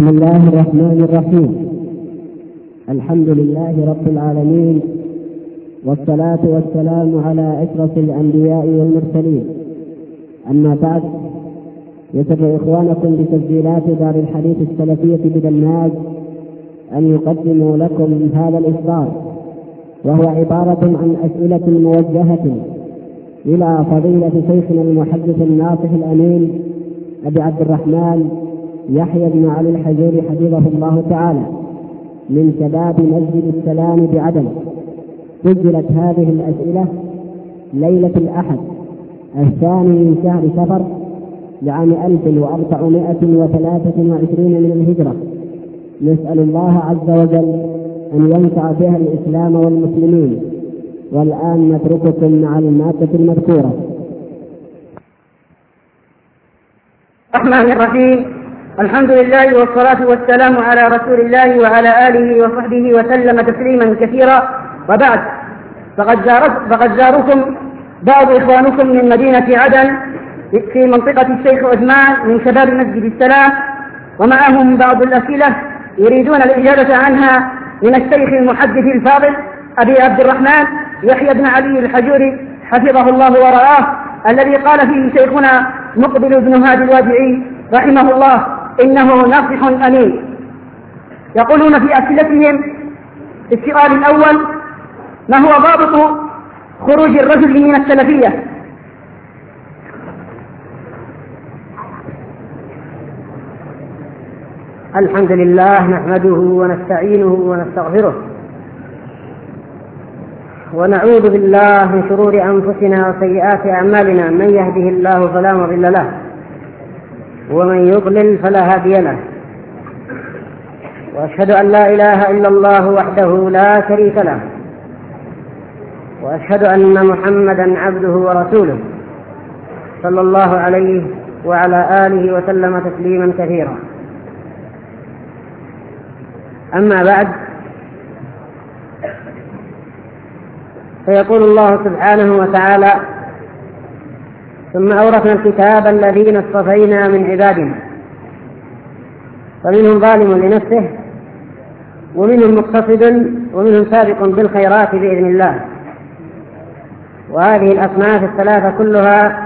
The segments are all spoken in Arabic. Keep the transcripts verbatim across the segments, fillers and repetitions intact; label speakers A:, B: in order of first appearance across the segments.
A: بسم الله الرحمن الرحيم. الحمد لله رب العالمين، والصلاة والسلام على أشرف الأنبياء والمرسلين. أما بعد، يسر إخوانكم بتسجيلات دار الحديث السلفية بدماج أن يقدموا لكم هذا الإصدار، وهو عبارة عن أسئلة موجهة إلى فضيلة شيخنا المحدث الناصح الأمين أبي عبد الرحمن يحيى بن علي الحجوري حفظه الله تعالى من شباب مسجد السلام بعدن. سجلت هذه الأسئلة ليلة الأحد الثاني من شهر صفر لعام ألف وأربعمائة وثلاثة وعشرين من الهجرة. نسأل الله عز وجل أن ينفع بها الإسلام والمسلمين. والآن نترككم مع المادة المذكورة.
B: الرحمن الرحيم. الحمد لله والصلاة والسلام على رسول الله وعلى آله وصحبه وسلم تسليما كثيرا، وبعد، فقد, زارت فقد زاركم بعض إخوانكم من مدينة عدن في منطقة الشيخ عثمان من شباب مسجد السلام، ومعهم بعض الأسئلة يريدون الإجابة عنها من الشيخ المحدث الفاضل أبي عبد الرحمن يحيى بن علي الحجوري حفظه الله ورعاه، الذي قال فيه شيخنا مقبل بن هادي الوادعي رحمه الله إنه ناصح أمين. يقولون في أسئلتهم: السؤال الأول: ما هو ضابط خروج الرجل من السلفية؟
C: الحمد لله، نحمده ونستعينه ونستغفره، ونعوذ بالله من شرور أنفسنا وسيئات أعمالنا. من يهده الله فلا مضل له، ومن يضلل فلا هادي له، وأشهد أن لا إله إلا الله وحده لا شريك له، وأشهد أن محمدا عبده ورسوله صلى الله عليه وعلى آله وسلم تسليما كثيرا. أما بعد، فيقول الله سبحانه وتعالى: ثم أورثنا الكتاب الذين اصطفينا من عبادنا فمنهم ظالم لنفسه ومنهم مقتصد ومنهم سابق بالخيرات بإذن الله. وهذه الأصناف الثلاثة كلها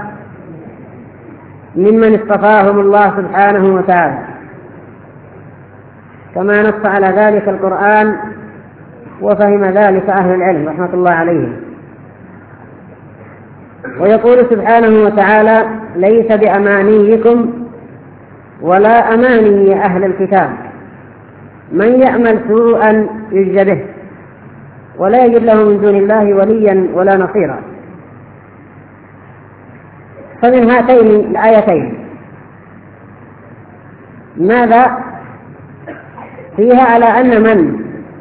C: ممن اصطفاهم الله سبحانه وتعالى، كما نص على ذلك القرآن وفهم ذلك أهل العلم رحمة الله عليهم. ويقول سبحانه وتعالى: ليس بأمانيكم ولا أماني أهل الكتاب، من يعمل سوءا يجز به ولا يجد له من دون الله وليا ولا نصيرا. فمن هاتين الآيتين ماذا فيها؟ على أن من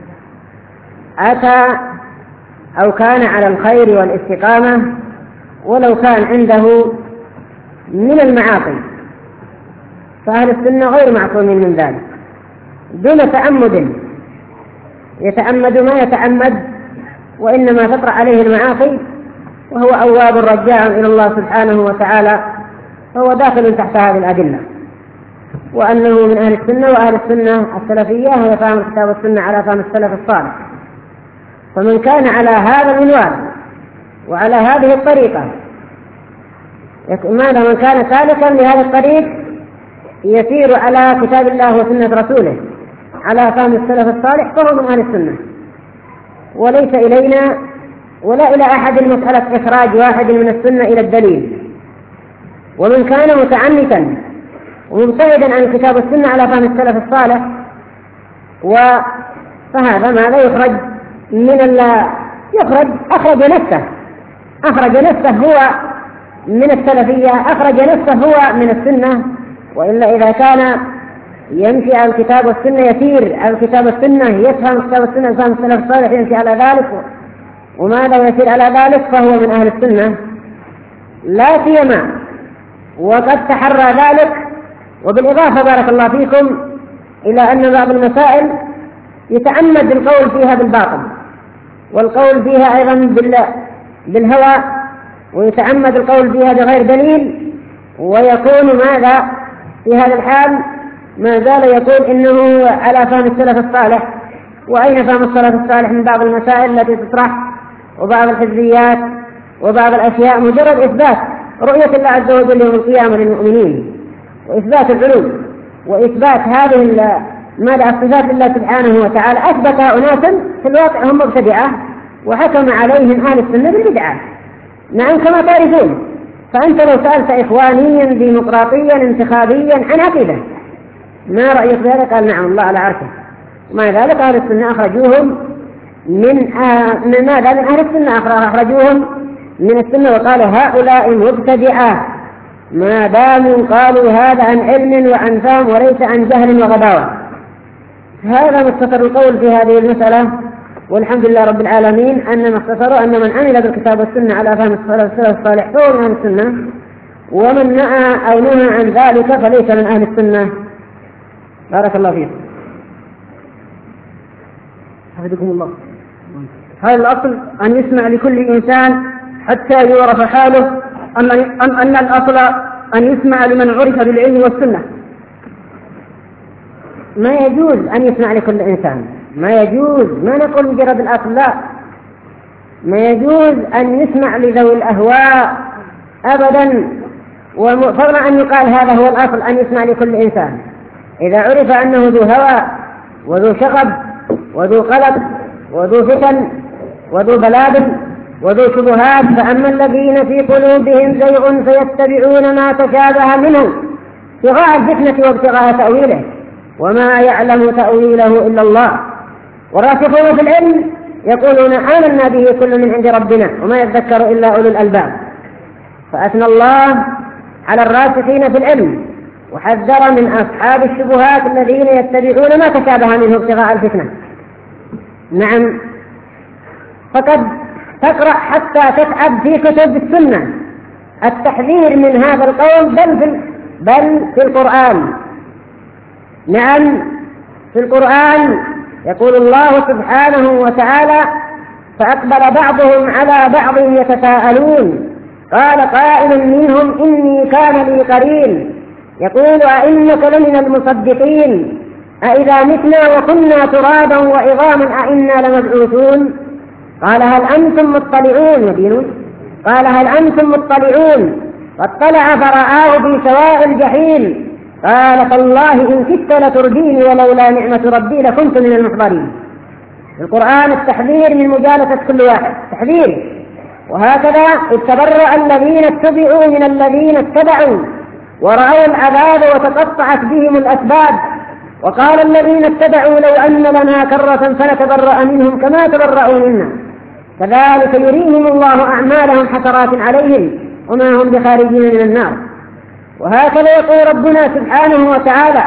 C: أتى أو كان على الخير والاستقامة ولو كان عنده من المعاصي، فأهل السنة غير معصومين من ذلك دون تعمد، يتعمد ما يتعمد، وإنما تطرأ عليه المعاصي وهو أواب رجاع إلى الله سبحانه وتعالى، فهو داخل تحت هذه الأدلة، وأنه من أهل السنة. وأهل السنة السلفية هي فهم الكتاب والسنة على فهم السلف الصالح. فمن كان على هذا المنوال وعلى هذه الطريقة، ماذا من كان سالكا لهذا الطريق يسير على كتاب الله وسنة رسوله على فهم السلف الصالح، فهو من أهل السنة. وليس إلينا ولا إلى أحد مسألة إخراج واحد من السنة إلى الدليل. ومن كان متعنتا ومبتعدا عن الكتاب والسنة على فهم السلف الصالح، فهذا ماذا يخرج من الله؟ يخرج أخرج نفسه أخرج نفسه هو من السلفية، أخرج نفسه هو من السنة. وإلا إذا كان يمشي على الكتاب والسنة، يسير على الكتاب والسنة، يفهم الكتاب والسنة، يفهم السلف الصالح، يمشي على ذلك، وماذا ويسير على ذلك، فهو من أهل السنة لا سيما وقد تحرى ذلك. وبالإضافة بارك الله فيكم إلى أن بعض المسائل يتعمد القول فيها بالباطل، والقول فيها أيضا بالهوى، ويتعمد القول فيها بغير دليل، ويكون ماذا في هذا الحال ما زال يقول إنه على فهم السلف الصالح. وأين فهم السلف الصالح من بعض المسائل التي تطرح وبعض الحزبيات وبعض الأشياء؟ مجرد إثبات رؤية الله عز وجل يوم القيامة للمؤمنين، وإثبات العلو، وإثبات هذه ماذا الصفات لله سبحانه وتعالى. أثبت أناسا في الواقع هم مبتدعة، وحكم عليهم أهل السنة بالبدعة. نعم كما تعرفون. فأنت لو سألت إخوانيا ديمقراطيا انتخابيا عن عقيدة ما رأيك ذلك؟ قال نعم الله على عرشه. مع ذلك أهل السنة أخرجوهم من آه من ماذا؟ من أهل السنة أخرجوهم من السنة وقالوا هؤلاء مبتدعة ما داموا قالوا هذا عن علم وعن فهم وليس عن جهل وغباوة. هذا مختصر القول في هذه المسألة، والحمد لله رب العالمين أن مختصر أن من عمل بالكتاب والسنة على فهم السلف الصالح فهو من أهل السنة، ومن نأى أو نهى عن ذلك فليس من أهل السنة. بارك الله فيكم. حفظكم الله.
B: هذا الأصل أن يسمع لكل إنسان حتى يعرف حاله، أم أن الأصل أن يسمع لمن عرف بالعلم والسنة؟
C: ما يجوز أن يسمع لكل إنسان، ما يجوز، ما نقول مجرد الأصل، لا، ما يجوز أن يسمع لذوي الأهواء أبدا. وفضلا أن يقال هذا هو الأصل أن يسمع لكل إنسان. إذا عرف أنه ذو هوى وذو شغب وذو قلق وذو فتن وذو بلاد وذو شبهات، فأما الذين في قلوبهم زيغ فيتبعون ما تشابه منه ابتغاء الفتنة وابتغاء تأويله وما يعلم تأويله إلا الله. والراسخون في العلم يقولون آمنا به كل من عند ربنا وما يذكر إلا أولو الألباب. فأثنى الله على الراسخين في العلم وحذر من أصحاب الشبهات الذين يتبعون ما تشابه منه ابتغاء الفتنة. نعم، فقد تقرأ حتى تتعب في كتب السنة التحذير من هذا القول، بل في, بل في القرآن. نعم، في القرآن يقول الله سبحانه وتعالى فأقبل بعضهم على بعض يتساءلون قال قائل منهم إني كان لي قرين يقول أئنك لمن المصدقين أئذا متنا وكنا ترابا وعظاما أئنا لمبعوثون قال هل أنتم مطلعون يبينون قال هل أنتم مطلعون فاطلع فرآه في سواء الجحيم قال تالله إن كدت لترديني ولولا نعمة ربي لكنت من المحضرين. القرآن التحذير من مجالسة كل واحد، تحذير. وهكذا اتبرأ الذين اتبعوا من الذين اتبعوا ورأوا العذاب وتقطعت بهم الأسباب وقال الذين اتبعوا لو أن لنا كرة فنتبرأ منهم كما تبرأوا منا كذلك يريهم الله أعمالهم حسرات عليهم وما هم بخارجين من النار. وهكذا يقول ربنا سبحانه وتعالى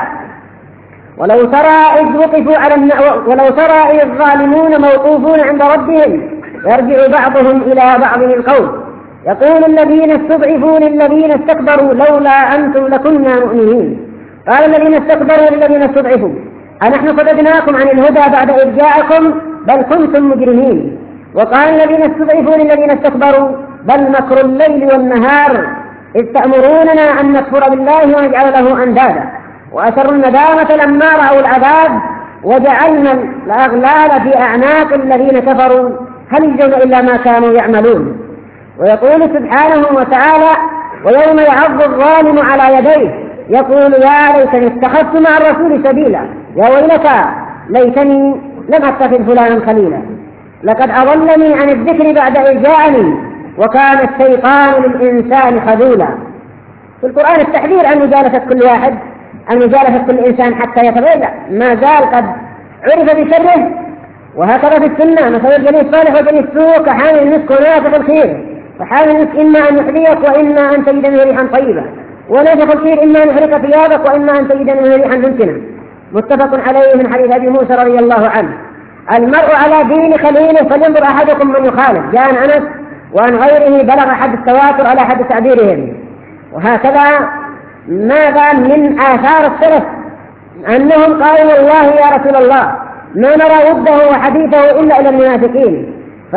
C: ولو ترى إذ وقفوا على الن... ولو ترى إذ الظالمون موقوفون عند ربهم يرجع بعضهم إلى بعض القول يقول الذين استضعفوا للذين استكبروا لولا أنتم لكنا مؤمنين قال الذين استكبروا للذين استضعفوا أنحن صددناكم عن الهدى بعد إذ جاءكم بل كنتم مجرمين وقال الذين استضعفوا للذين استكبروا بل مكر الليل والنهار إذ تأمروننا أن نكفر بالله ونجعل له أندادا وأسروا الندامة لما رأوا العذاب وجعلنا الأغلال في أعناق الذين كفروا هل يجزون إلا ما كانوا يعملون. ويقول سبحانه وتعالى ويوم يعض الظالم على يديه يقول يا ليتني اتخذت مع الرسول سبيلا يا ويلتى ليتني لم أتخذ فلانا خليلا لقد أضلني عن الذكر بعد إذ جاءني وكان الشيطان للإنسان خذولا. في القرآن التحذير عن مجالسة كل واحد، عن مجالسة كل إنسان حتى يتبين ما زال قد عرف بشره. وهكذا في السنة مثل الجليس الصالح والجليس السوء كحامل المسك ونافخ الخير فحامل المسك إما أن يحذيك وإما أن تجد منه ريحا طيبة ونافخ الخير إما أن يحرق ثيابك وإما أن تجد منه ريحا ممكنة. متفق عليه من حديث أبي موسى رضي الله عنه المرء على دين خليله فلينظر أحدكم من يخالف. جاء عن أنس وعن غيره بلغ حد التواتر على حد تعبيرهم. وهكذا ماذا من آثار السلف أنهم قالوا والله يا رسول الله ما نرى وده وحديثه إلا إلى المنافقين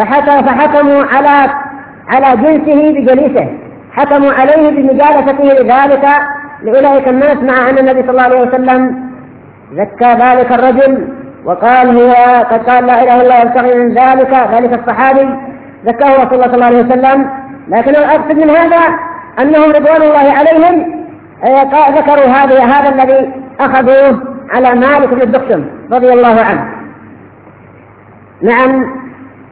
C: فحكموا على على جنسه بجليسه حكموا عليه بمجالسته لذلك لأولئك الناس، مع أن النبي صلى الله عليه وسلم زكى ذلك الرجل وقال هو قد قال لا إله إلا الله يبتغي من ذلك ذلك الصحابي زكاه رسول الله صلى الله عليه وسلم. لكن الأقصد من هذا أنهم رضوان الله عليهم ذكروا هذا هذا الذي أخذوه على مالك بن الدخشم رضي الله عنه. نعم.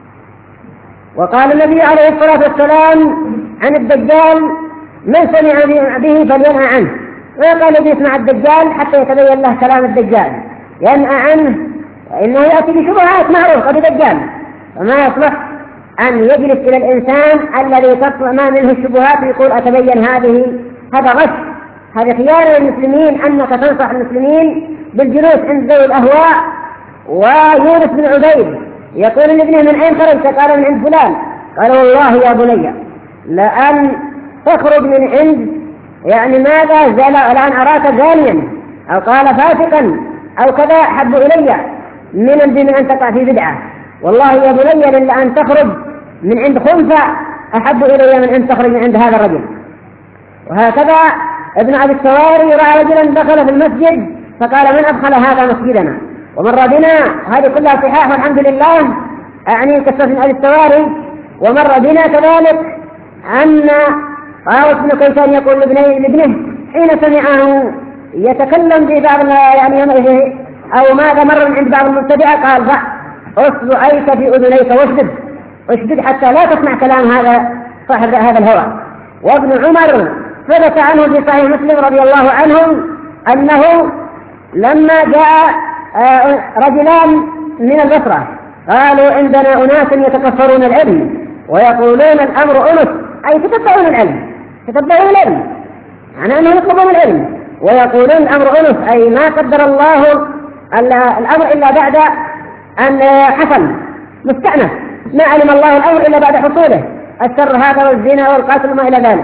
C: وقال النبي عليه الصلاة والسلام عن الدجال: من سمع به فلينأى عنه. وقال الذي يسمع الدجال حتى يتبين له كلام الدجال ينأى عنه، فإنه يأتي بشبهات معروفة بدجال، فما يصلح أن يجلس إلى الإنسان الذي تطلع ما منه الشبهات ويقول أتبين هذه، هذا غش، هذا خيانة للمسلمين، أنك تنصح المسلمين بالجلوس عند ذوي الأهواء. ويونس بن عبيد يقول لابنه: من أين خرجت؟ قال: من عند فلان. قال: والله يا بني لأن تخرج من عند يعني ماذا زال الآن أراك زانيا، أو قال فاسقا أو كذا، أحب إلي من من أن تقع في بدعة. والله يا بني إلا أن تخرج من عند خنثى أحب إلي من أن تخرج من عند هذا الرجل. وهكذا ابن أبي السواري رأى رجلا دخل في المسجد فقال: من أدخل هذا مسجدنا؟ ومر بنا، هذه كلها صحاح والحمد لله، أعني قصة ابن أبي السواري. ومر بنا كذلك أن طاووس بن كيسان يقول لابنه حين سمعه يتكلم في بعض يعني أو ماذا مر من عند بعض المبتدعة، قال: ضع اصبعيك في اذنيك واشدد اشدد حتى لا تسمع كلام هذا صاحب هذا الهوى. وابن عمر ثبت عنه في صحيح مسلم رضي الله عنه أنه لما جاء رجلان من البصرة قالوا: عندنا أناس يتكفرون العلم ويقولون الأمر أنس، أي تتبعون العلم، تتبعون العلم، يعني أنهم يطلبون العلم، ويقولون الأمر أنس، أي ما قدر الله الأمر إلا بعد أن حصل، مستأنف، ما علم الله الأمر إلا بعد حصوله، الشر هذا والزنا والقتل وما إلى ذلك.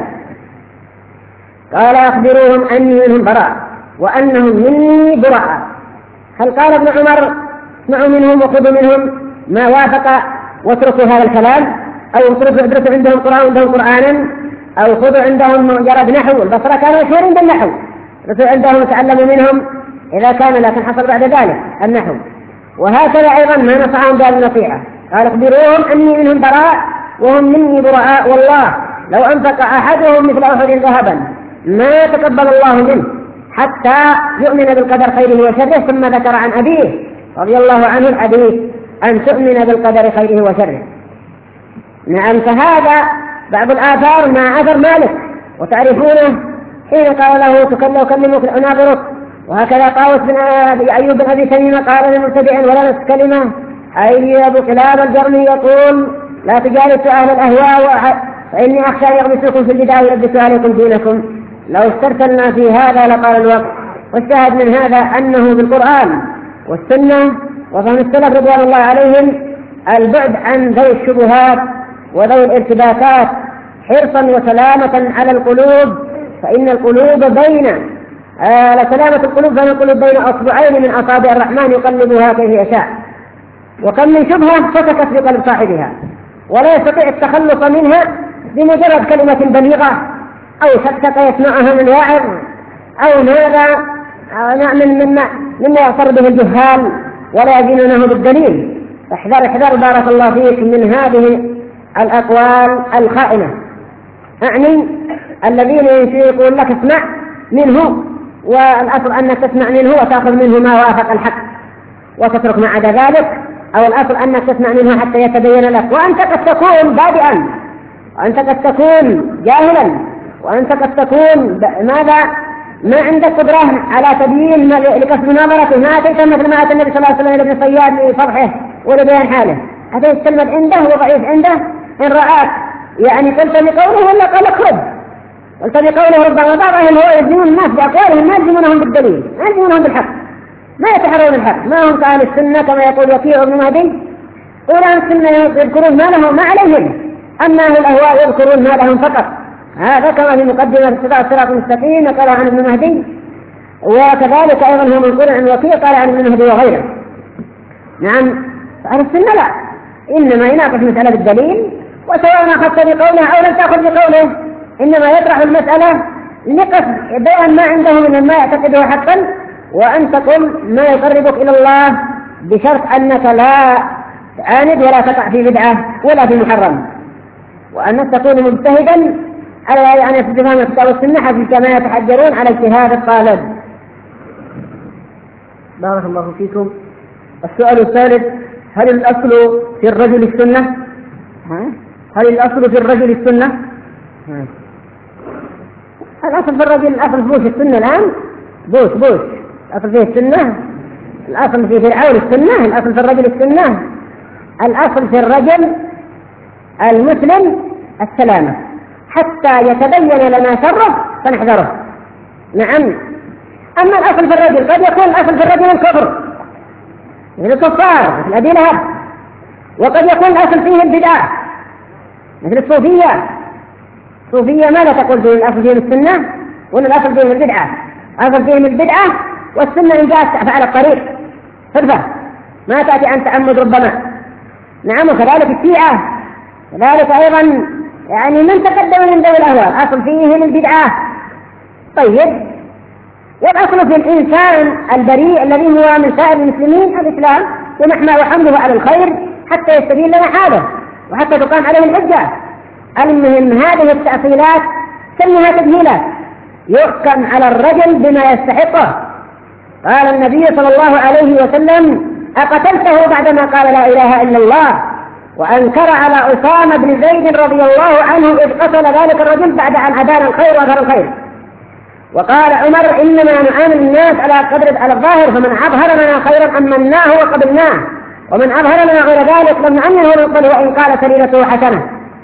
C: قال: أخبروهم أني منهم براء وأنهم مني براء. هل قال ابن عمر: اسمعوا منهم وخذوا منهم ما وافق واتركوا هذا الكلام، أو اتركوا ادرسوا عندهم قرآن عندهم قرآنا، أو خذوا عندهم مجرد نحو؟ البصرة كانوا مشهورين بالنحو، ادرسوا عندهم وتعلموا منهم إذا كان، لكن حصل بعد ذلك النحو. وهكذا أيضا ما نصحهم بهذه النصيحة، قال: اخبروهم أني منهم براء وهم مني براء، والله لو أنفق أحدهم مثل أحد ذهبا ما تقبل الله منه حتى يؤمن بالقدر خيره وشره. ثم ذكر عن أبيه رضي الله عنه الحديث: أن تؤمن بالقدر خيره وشره. نعم. فهذا بعض الآثار مع أثر مالك، وتعرفونه حين قال له: تكلمك أناظرك. وهكذا طاووس بن أيوب بن أبي تميمة قال للمبتدع: ولا نفس كلمة. أي أبو كلاب الجرمي يقول: لا تجالسوا أهل الأهواء فإني أخشى أن يغمسوكم في البدع ويلبسوا عليكم دينكم. لو استرسلنا في هذا لقال الوقت. والشاهد من هذا أنه بالقرآن والسنة وفهم السلف رضوان الله عليهم البعد عن ذوي الشبهات وذوي الارتباكات حرصا وسلامة على القلوب، فإن القلوب بين آه لسلامة القلوب فإن القلوب بين أصبعين من أصابع الرحمن يقلبها كيف يشاء. وكم من شبهة فتكت في قلب صاحبها ولا يستطيع التخلص منها بمجرد كلمة بليغة أو شكك يسمعها من واعظ أو ماذا من مما مما يغتر به الجهال ولا يدينونه بالدليل. احذر احذر بارك الله فيك من هذه الأقوال الخائنة، أعني الذين يقول لك اسمع منه، والأصل أنك تسمع منه وتأخذ منه ما وافق الحق وتترك ما عدا ذلك، أو الأصل أنك تسمع منه حتى يتبين لك، وأنت قد تكون بادئا، وأنت قد تكون جاهلا، وأنت قد تكون ماذا ما عندك قدرة على تبيين لكسب نظرته، ما أتيت مثل ما أتى النبي صلى الله عليه وسلم ابن صياد لفضحه ولبيان حاله، أتيت تلمد عنده وضعيف عنده، إن رآك يعني قلت بقوله ولا قال اخرج، قلت بقوله ربما بعضهم هو يلزمون الناس بأقوالهم ما يلزمونهم بالدليل، ما يلزمونهم بالحق، ما يتحرون الحق، ما هم كأهل السنة كما يقول وكيع بن مهدي، أولئك السنة يذكرون ما لهم ما عليهم، أما أهل الأهواء يذكرون ما لهم فقط. هذا كما في مقدمة اتباع الصراط المستقيم قال عن ابن مهدي، وكذلك أيضا هو منقول عن وكيع قال عن ابن مهدي وغيره. نعم. فأهل السنة لا، إنما يناقش مسألة الدليل، وسواء أخذت بقوله أو لم تأخذ بقوله، إنما يطرح المسألة نقف بين ما عنده من ما يعتقده حقا، وأن تقل ما يقربك إلى الله، بشرط أنك لا تعاند ولا تقع في بدعة ولا في محرم، وأنك تكون مجتهدا على يعني استفهام الكتاب والسنة كما يتحجرون على اجتهاد الطالب.
B: بارك الله فيكم. السؤال الثالث: هل الأصل في الرجل السنة؟ هل الأصل في الرجل السنة؟
C: الأصل في الرجل، الأصل في بوش السنة الآن، بوش بوش الأصل فيه السنة، الأصل في فرعون السنة، الأصل في الرجل السنة، الأصل في الرجل المسلم السلامة حتى يتبين لنا شره فنحذره. نعم. أما الأصل في الرجل قد يكون الأصل في الرجل الكفر مثل الكفار مثل أبي لهب، وقد يكون الأصل فيه البدعة مثل الصوفية. الصوفية ماذا تقول فيه؟ الأصل فيهم السنة ولا الأصل فيهم البدعة؟ الأصل فيهم البدعة، والسنة إن جاءت على الطريق صرفة ما تأتي عن تعمد ربما. نعم. وكذلك الشيعة كذلك أيضا، يعني من تقدم من ذوي الأهواء الأصل فيهم البدعة. طيب، والأصل في الإنسان البريء الذي هو من سائر المسلمين الإسلام ومحمى وحمله على الخير حتى يستبين لنا حاله وحتى تقام عليه الحجة. المهم هذه التأصيلات سميها تجهيلات، يحكم على الرجل بما يستحقه. قال النبي صلى الله عليه وسلم: أقتلته بعدما قال لا إله إلا الله؟ وأنكر على أسامة بن زيد رضي الله عنه إذ قتل ذلك الرجل بعد أن أدان الخير وأظهر الخير. وقال عمر: إنما نعامل الناس على قدر على الظاهر، فمن أظهر لنا خيرا أمناه وقبلناه، ومن أظهر لنا غير ذلك لم نعنه ونقل وإن قال سريرته حسنة.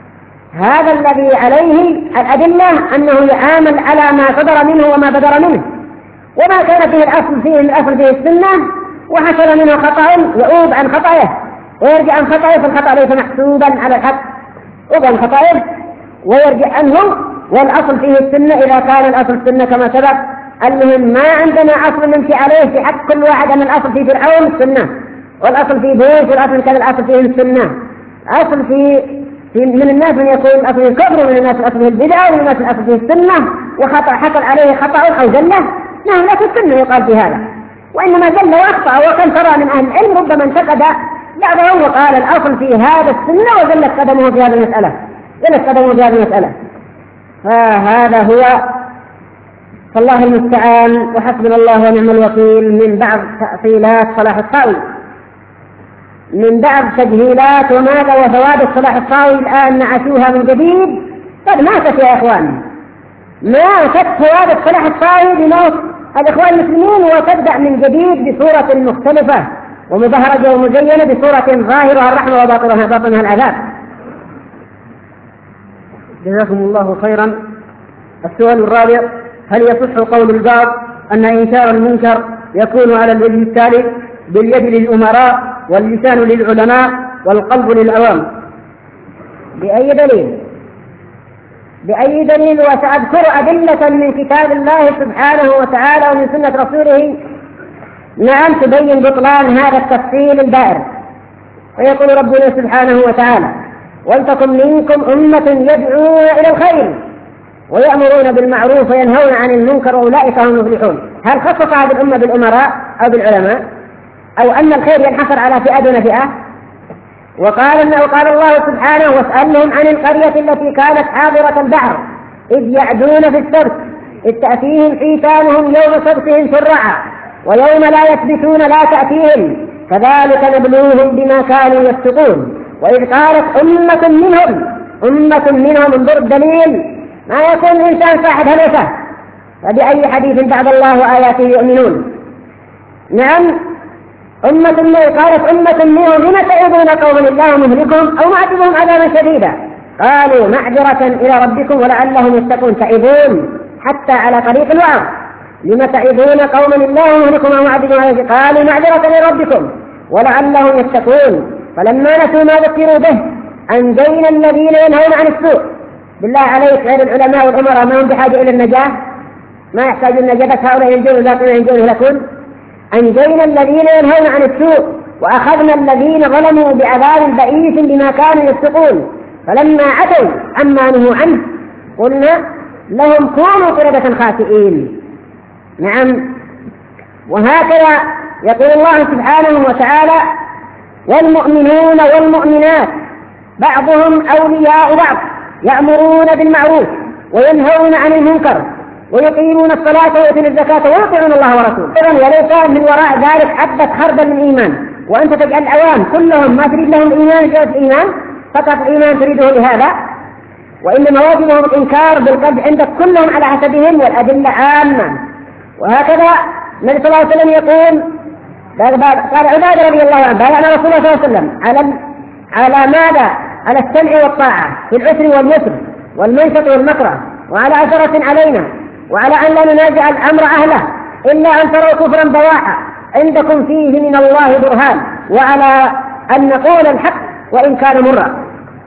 C: هذا الذي عليه الأدلة أنه يعامل على ما صدر منه وما بدر منه، وما كان فيه الأصل فيه الأصل فيه السنة، وحصل منه خطأ يؤوب عن خطأه ويرجع عن خطأه، فالخطأ ليس محسوبا على الحق، يؤوب عن خطأه ويرجع عنه، والأصل فيه السنة إذا كان الأصل السنة كما سبق. المهم ما عندنا أصل نمشي عليه في حق كل واحد، أن الأصل في فرعون السنة، والأصل في بوش، والأصل كان الأصل فيه السنة. أصل في في من الناس من يكون الأصل الكفر، ومن الناس الأصل البدعة، ومن الناس الأصل في السنة، وخطأ حصل عليه خطأ أو زلة. نعم، لا في السنة يقال في هذا، وإنما زل وأخطأ. وكم ترى من أهل العلم ربما انتقد بعضهم وقال الأصل في هذا السنة وزلت قدمه في هذه المسألة، زلت قدمه في هذه المسألة. فهذا هو، فالله المستعان وحسبنا الله ونعم الوكيل. من بعض تأصيلات صلاح الطاوي، من بعض تجهيلات وماذا وثوابت صلاح الطاوي الآن نعشوها من جديد. قد ماتت يا إخوان، ماتت ثوابت صلاح الطاوي بموت الإخوان المسلمين، وتبدأ من جديد بصورة مختلفة ومبهرجة ومزينة بصورة ظاهرها الرحمة وباطنها باطنها العذاب.
B: جزاكم الله خيرا. السؤال الرابع: هل يصح قول البعض أن إنكار المنكر يكون على الوجه التالي: باليد للأمراء واللسان للعلماء والقلب للعوام؟
C: بأي دليل؟ بأي دليل؟ وسأذكر أدلة من كتاب الله سبحانه وتعالى ومن سنة رسوله نعم تبين بطلان هذا التفصيل البائر. ويقول ربنا سبحانه وتعالى: ولتكن منكم أمة يدعون إلى الخير ويأمرون بالمعروف وينهون عن المنكر وأولئك هم المفلحون. هل خصص هذه الأمة بالأمراء أو بالعلماء، أو أن الخير ينحصر على فئة دون فئة؟ وقال إنه قال الله سبحانه: واسألهم عن القرية التي كانت حاضرة البحر إذ يعدون في السبت إذ تأتيهم حيتانهم يوم سبتهم شرعا ويوم لا يثبتون لا تأتيهم كذلك نبلوهم بما كانوا يفسقون. وإذ قالت أمة منهم أمة منهم انظر الدليل، ما يكون الإنسان صاحب هلسة، فبأي حديث بعد الله وآياته يؤمنون. نعم، أمة منهم قالت أمة منهم لم تعظون قوما الله مهلكهم أو معذبهم عذابا شديدا قالوا معذرة إلى ربكم ولعلهم يتقون. تعظون حتى على طريق الوعظ، لم تعظون قوما الله مهلكهم أو معذبهم عذابا شديدا قالوا معذرة إلى ربكم ولعلهم يتقون. فلما نسوا ما ذكروا به أنجينا الذين ينهون عن السوء. بالله عليك غير العلماء والأمراء ما هم بحاجة إلى النجاة؟ ما يحتاجون النجاة؟ هؤلاء ينجون وذاك ينجون يهلكون. أنجينا الذين ينهون عن السوء وأخذنا الذين ظلموا بعذاب بئيس بما كانوا يفسقون. فلما عتوا عما نهوا عنه قلنا لهم كونوا قردة خاسئين. نعم. وهكذا يقول الله سبحانه وتعالى: والمؤمنون والمؤمنات بعضهم أولياء بعض يأمرون بالمعروف وينهون عن المنكر ويقيمون الصلاة ويؤتون الزكاة ويطيعون الله ورسوله. إذن وليس من وراء ذلك حبة خردل من إيمان، وأنت تجعل العوام كلهم ما تريد لهم الإيمان جاءت الإيمان فقط الإيمان تريده لهذا، وإنما واجبهم الإنكار بالقلب عندك كلهم على حسبهم والأدلة عامة. وهكذا النبي صلى الله عليه وسلم يقول: قال عبادة رضي الله عنه: بايعنا رسول الله صلى الله عليه وسلم على على ماذا؟ على السمع والطاعة في العسر واليسر والمنشط والمكره، وعلى أثرة علينا، وعلى أن لا ننازع الأمر أهله إلا أن تروا كفرا بواحا عندكم فيه من الله برهان، وعلى أن نقول الحق وإن كان مرا.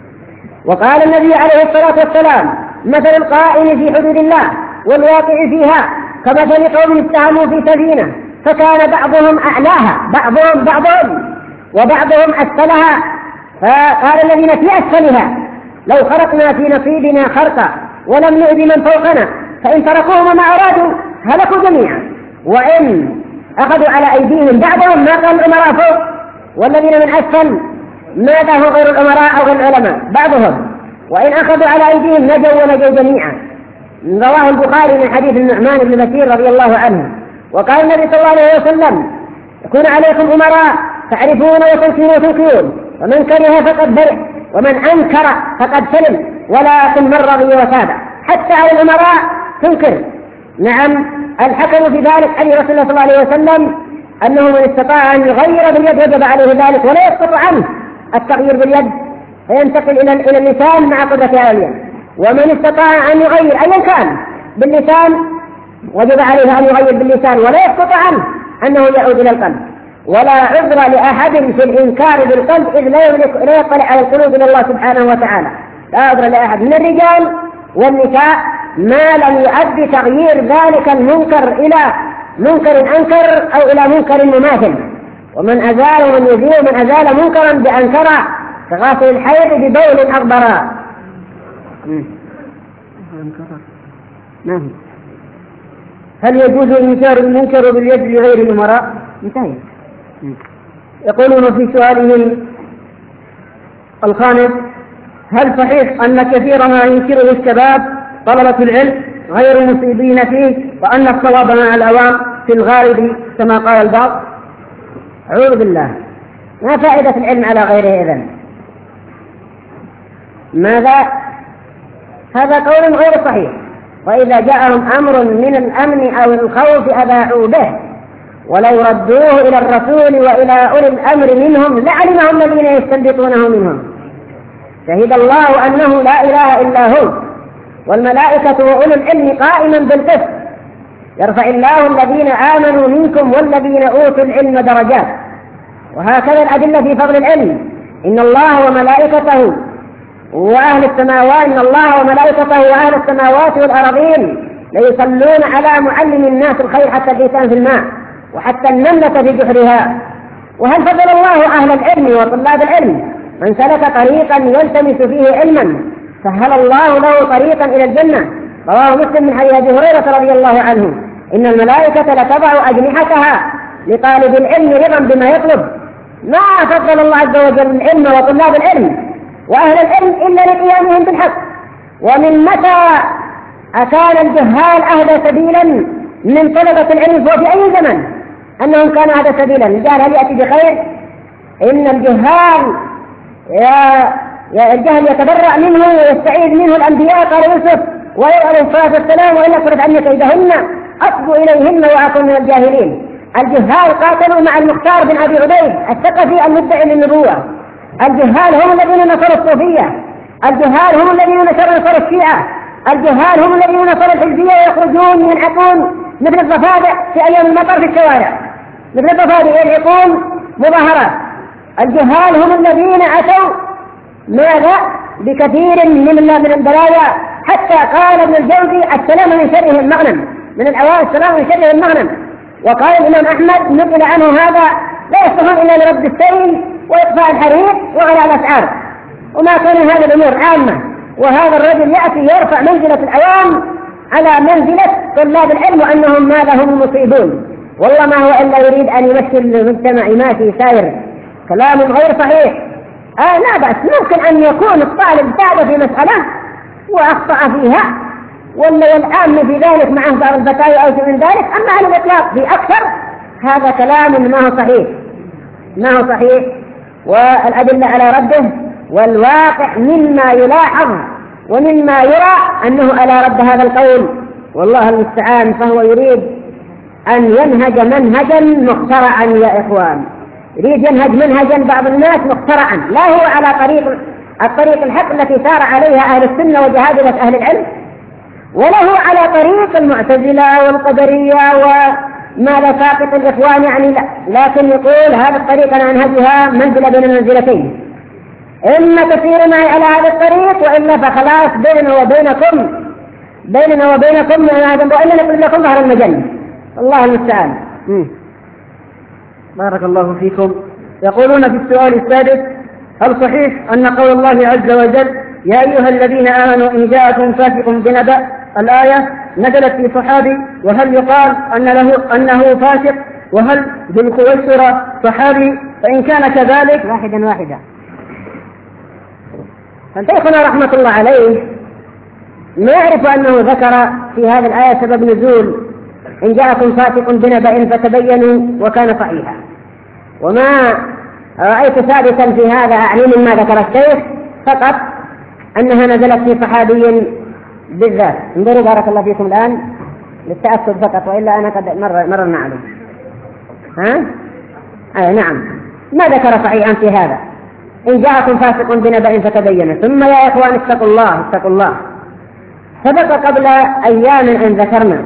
C: وقال النبي عليه الصلاة والسلام: مثل القائم في حدود الله والواقع فيها كمثل قوم استهموا في سفينة فكان بعضهم أعلاها بعضهم بعضهم وبعضهم أسفلها، فقال الذين في أسفلها: لو خرقنا في نصيبنا خرقا ولم نؤذ من فوقنا فإن تركوهم ما أرادوا هلكوا جميعا، وإن أخذوا على أيديهم بعضهم ما قال الأمراء فوق، والذين من أسفل ماذا هو غير الأمراء أو غير العلماء بعضهم، وإن أخذوا على أيديهم نجوا ونجوا جميعا. رواه البخاري من حديث النعمان بن بشير رضي الله عنه. وقال النبي صلى الله عليه وسلم: يكون عليكم أمراء تعرفون وتنكرون وتنكرون، ومن كره فقد برئ ومن أنكر فقد سلم، ولكن من رضي وتابع. حتى على الأمراء تنكر. نعم. الحكم في ذلك حديث رسول الله صلى الله عليه وسلم أنه من استطاع أن يغير باليد وجب عليه ذلك، ولا يسقط عنه التغيير باليد فينتقل إلى إلى اللسان مع قدرة على اليد. ومن استطاع أن يغير أيا كان باللسان وجب عليه أن يغير باللسان، ولا يسقط عنه أنه يعود إلى القلب. ولا عذر لأحد في الإنكار بالقلب إذ لا يملك لا يطلع على القلوب إلى الله سبحانه وتعالى. لا عذر لأحد من الرجال والنساء ما لم يؤدي تغيير ذلك المنكر إلى منكر أنكر أو إلى منكر مماثل. ومن أزال ومن يزيل من أزال منكرا بأنكرا كغاسل الحيض ببول أغبرا. هل يجوز إنكار المنكر باليد لغير الأمراء؟ انتهي. يقولون في سؤالهم الخامس: هل صحيح أن كثير ما ينكره الشباب طلبة العلم غير مصيبين فيه، وأن الصواب مع العوام في الغالب كما قال البعض؟ أعوذ بالله، ما فائدة العلم على غيره إذن؟ ماذا؟ هذا قول غير صحيح. وإذا جاءهم أمر من الأمن أو الخوف أذاعوا به، ولو ردوه إلى الرسول وإلى أولي الأمر منهم لعلمه الذين يستنبطونه منهم. شهد الله أنه لا إله إلا هو والملائكة وأولو العلم قائما بالقسط، يرفع الله الذين آمنوا منكم والذين أوتوا العلم درجات. وهكذا الأدلة في فضل العلم: إن الله وملائكته وأهل السماوات إن الله وملائكته وأهل السماوات والأرضين ليصلون على معلم الناس الخير حتى الإنسان في الماء وحتى النملة في جحرها. وهل فضل الله أهل العلم وطلاب العلم؟ من سلك طريقا يلتمس فيه علما سهل الله له طريقا إلى الجنة. رواه مسلم من حديث أبي هريرة رضي الله عنه: إن الملائكة لتضع أجنحتها لطالب العلم رضا بما يطلب. ما فضل الله عز وجل العلم وطلاب العلم وأهل العلم إلا لقيامهم بالحق. ومن متى أكان الجهال أهدى سبيلا من طلبة العلم في أي زمن أنهم كانوا أهدى سبيلا؟ الجهل هل يأتي بخير؟ إن الجهال يا يا الجهل يتبرأ منه ويستعيذ منه الأنبياء. قال يوسف وعليه الصلاة والسلام: وإلا صرف عني كيدهن أصب إليهن وأكون من الجاهلين. الجهال قاتلوا مع المختار بن أبي عبيد الثقفي المدعي للنبوة. الجهال هم الذين نصروا الصوفية. الجهال هم الذين نصروا الشيعة. الجهال هم الذين نصروا الحزبية ويخرجون ينحقون مثل الضفادع في أيام المطر في الشوارع، مثل الضفادع ينحقون مظاهرات. الجهال هم الذين أتوا ماذا بكثير من من البلايا، حتى قال ابن الجوزي: السلام من شره المغنم، من الأوائل السلام من شره المغنم. وقال الإمام أحمد نقل عنه هذا: لا يصلحون إلا لرد السيل وإطفاء الحريق وغلاء الأسعار. وما كان هذا الأمور عامة، وهذا الرجل يأتي يرفع منزلة العوام على منزلة طلاب العلم وأنهم ماذا هم مصيبون، والله ما هو إلا يريد أن يمثل المجتمع ماشي سائر، كلام غير صحيح. آه لا بأس، ممكن أن يكون الطالب تعب في مسألة وأخطأ فيها ولا العام في ذلك معه بعض الفتاوى أو شيء من ذلك، أما على الإطلاق في أكثر هذا كلام ما هو صحيح ما هو صحيح والأدلة على رده، والواقع مما يلاحظ ومما يرى أنه على رد هذا القول، والله المستعان. فهو يريد أن ينهج منهجا مخترعا يا إخوان، يريد ينهج منهجا بعض الناس مخترعا، لا هو على طريق الطريق الحق التي سار عليها أهل السنة وجهادة أهل العلم، ولا هو على طريق المعتزلة والقدرية وماذا ساقط الإخوان يعني لا. لكن يقول هذا الطريق أنا أنهجها منزلة بين المنزلتين، إما تسير معي على هذا الطريق وإلا فخلاص بيننا وبينكم بيننا وبينكم وإلا نقول لكم ظهر المجنة، الله المستعان.
B: بارك الله فيكم. يقولون في السؤال السادس: هل صحيح أن قول الله عز وجل يا أيها الذين آمنوا إن جاءكم فاسق بنبأ الآية نزلت في صحابي، وهل يقال أن له أنه فاسق؟ وهل ذو الخويصرة صحابي؟ فإن كان كذلك
C: واحدا واحدا. فشيخنا رحمة الله عليه ما يعرف أنه ذكر في هذه الآية سبب نزول إن جاءكم فاسق بنبأ فتبينوا وكان صحيحا، وما رأيت ثابتا في هذا أعني مما ذكر الشيخ فقط أنها نزلت في صحابي بالذات. انظروا بارك الله فيكم الآن للتأكد فقط، وإلا أنا قد مر مررنا عليه. ها؟ أي نعم، ما ذكر صحيحا في هذا إن جاءكم فاسق بنبأ فتبينوا. ثم يا إخوان اتقوا الله اتقوا الله. سبق قبل أيام أن ذكرنا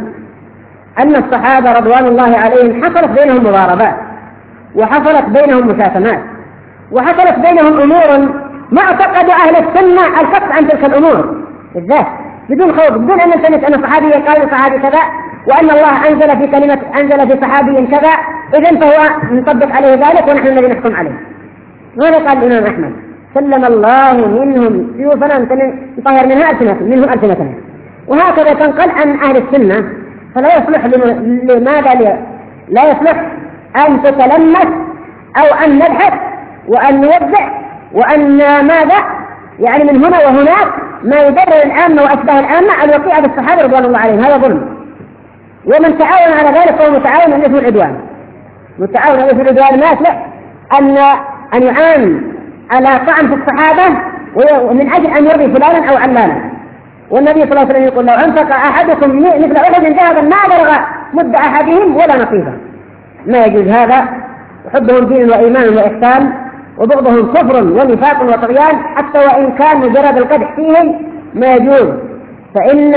C: أن الصحابة رضوان الله عليهم حصلت بينهم مضاربات، وحصلت بينهم مشاتمات، وحصلت بينهم أمور ما اعتقد أهل السنة الكف عن تلك الأمور بالذات بدون خوف، بدون أن نلتمس أن صحابي قال صحابي كذا وأن الله أنزل في كلمة أنزل في صحابي كذا إذن فهو نطبق عليه ذلك ونحن الذي نحكم عليه. ماذا قال الإمام أحمد؟ سلم الله منهم سيوفنا نطهر منها ألسنتهم منهم ألسنتهم. وهكذا تنقل عن أهل السنة، فلا يصلح لماذا لا يصلح أن تتلمس أو أن نبحث وأن نوزع وأن ماذا يعني من هنا وهناك ما يبرر العامة وأشباه العامة الوقيعة بالصحابة رضوان الله عليهم، هذا ظلم. ومن تعاون على ذلك فهو متعاون أن يثم العدوان، متعاون أن يثم العدوان. ما يصلح أن أن يعان على طعن في الصحابة ومن أجل أن يرضي فلانا أو علانا. والنبي صلى الله عليه وسلم يقول لو أنفق أحدكم مثل أحد ذهبا ما بلغ مد أحدهم ولا نصيبه. ما يجوز هذا، وحبهم دين وإيمان وإحسان، وبغضهم كفر ونفاق وطغيان، حتى وإن كان مجرد القدح فيهم ما يجوز. فإن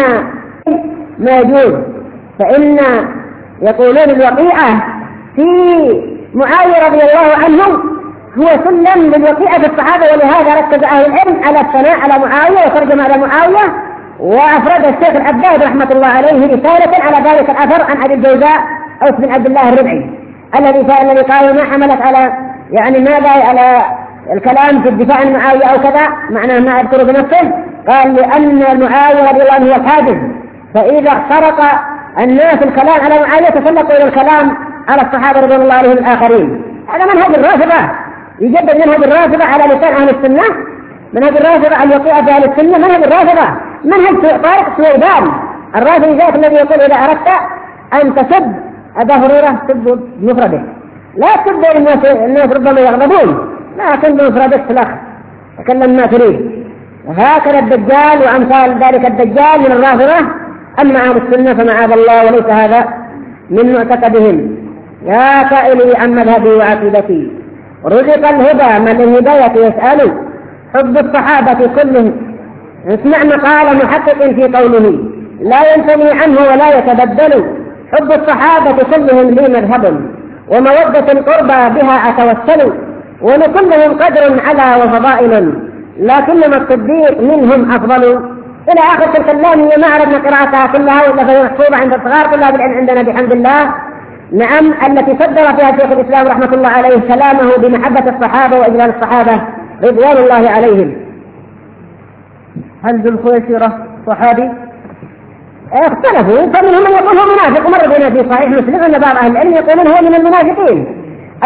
C: ما يجوز فإن يقولون الوقيعة في معاوية رضي الله عنه هو سلم للوقيعة في الصحابة، ولهذا ركز أهل العلم على الثناء على معاوية وترجم على معاوية. وأفرد الشيخ العباد رحمة الله عليه رسالة على ذلك الأثر عن أبي الجوزاء أوس بن عبد الله الربعي الذي الذي قال ما حملت على يعني ماذا على الكلام في الدفاع عن معاوية أو كذا، معناه ما أذكره بنفسه. قال لأن معاوية رضي الله عنه هو الحاجز، فإذا اخترق الناس الكلام على معاوية تسلقوا إلى الكلام على الصحابة رضي الله عليهم الآخرين. هذا منهج الرافضة، يجدد منهج الرافضة على لسان أهل السنة، منهج الرافضة على الوقيعة في أهل السنة، منهج الرافضة منهج طارق سويدان الرافضي ذات الذي يقول إذا أردت أن تسب أبا هريرة سب بمفرده، لا تسب الناس, الناس ربما يغضبون، لكن بمفردك الأخ تكلم ما تريد. هكذا الدجال وأمثال ذلك الدجال من الرافضة. أما أهل السنة فمعاذ الله وليس هذا من معتقدهم. يا سائلي عن مذهبي وعقيدتي رزق الهدى من الهداية يسأل، حب الصحابة كلهم اسمع مقال محقق في قوله لا ينثني عنه ولا يتبدل، حب الصحابة كلهم لي مذهب ومودة القربى بها أتوسل، ولكلهم قدر على وفضائل لكنما الصديق منهم أفضل. إلى آخر الكلام. وما عرفنا قراءتها كلها وإلا فهي محفوظة عند الصغار كلها بالعلم عندنا بحمد الله. نعم، التي صدر فيها شيخ الإسلام رحمة الله عليه كلامه بمحبة الصحابة وإجلال الصحابة رضوان الله عليهم.
B: هل ذو الخويصرة صحابي؟
C: اختلفوا، فمنهم من يقول هو منافق، ومر بنا في صحيح مسلم أن بعض أهل العلم يقولون هو من المنافقين